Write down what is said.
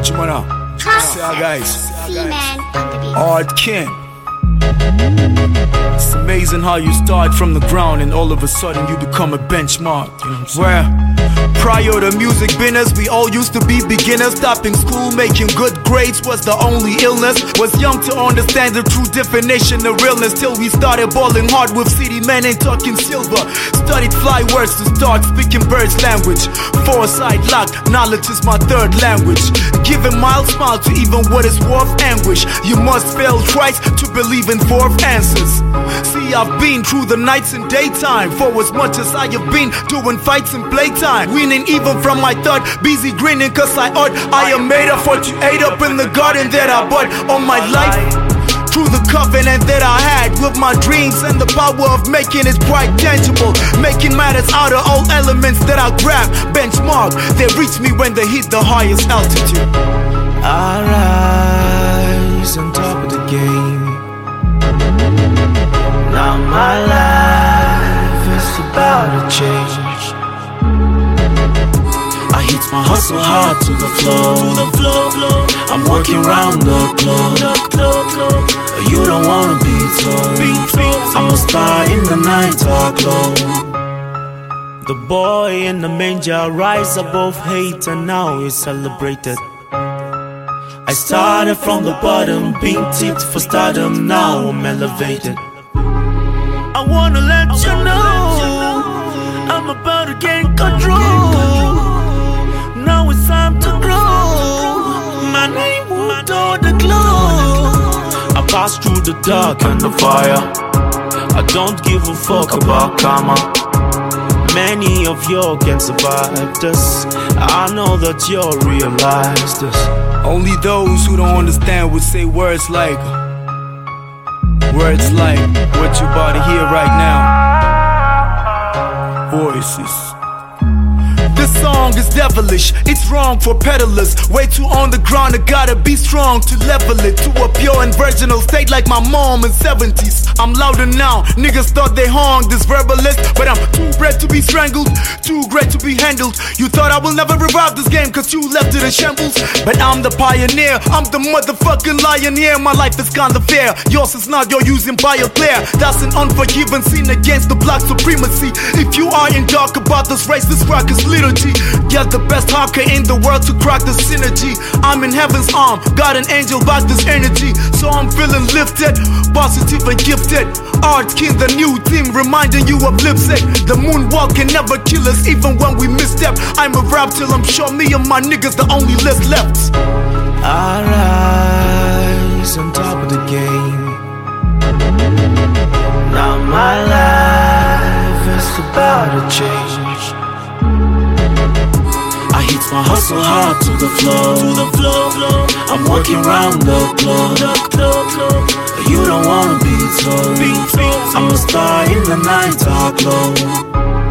Jumana. Say hi guys. C-Man on the beat. Art King. It's amazing how you start from the ground and all of a sudden you become a benchmark. You know what I'm saying? Prior to music business, we all used to be beginners. Stopping school, making good grades was the only illness. Was young to understand the true definition of realness, till we started balling hard with city men and talking silver. Studied fly words to start speaking birds language. Foresight lock, knowledge is my third language. Giving mild smile to even what is worth anguish. You must fail twice to believe in fourth answers. See, I've been through the nights and daytime, for as much as I have been doing fights and playtime. Winning even from my third, busy grinning cause I ought. I am made of what you ate up in the garden that I bought on my life. Through the covenant that I had with my dreams and the power of making it quite tangible. Making matters out of all elements that I grab. Benchmark, they reach me when they hit the highest altitude. I rise on top of the game. Now my life is about to change. I hit my hustle hard to the floor. I'm working round the clock. You don't wanna be told. I'm a star in the night talk low. The boy in the manger rise above hate and now is celebrated. I started from the bottom, being tipped for stardom, now I'm elevated. I wanna let you know I'm about to gain control. Now it's time to grow. My name moved on the glow. I pass through the dark and the fire. I don't give a fuck about karma. Many of you can survive this. I know that you'll realize this. Only those who don't understand would say words like what you about to hear right now. Voices. This song is devilish, it's wrong for peddlers. Way too on the ground, I gotta be strong to level it to a pure and virginal state like my mom in 70s. I'm louder now, niggas thought they hung this verbalist, but I'm too bred to be strangled, too great to be handled. You thought I will never revive this game cause you left it in shambles, but I'm the pioneer, I'm the motherfucking lion here. My life is kinda fair, yours is not, you're using BioClear. That's an unforgiven sin against the black supremacy. If you are in dark about this race, this crack is liturgy. Get the best hawker in the world to crack the synergy. I'm in heaven's arm, got an angel back this energy. So I'm feeling lifted, positive and gifted. Art King, the new team, reminding you of lipstick. The moonwalk can never kill us even when we misstep. I'm a rap till I'm sure me and my niggas the only list left. I rise on top of the game. Now my life is about to change. I hit my hustle hard to the floor. I'm working round the clock. You don't wanna be told. I'm a star in the night talk low.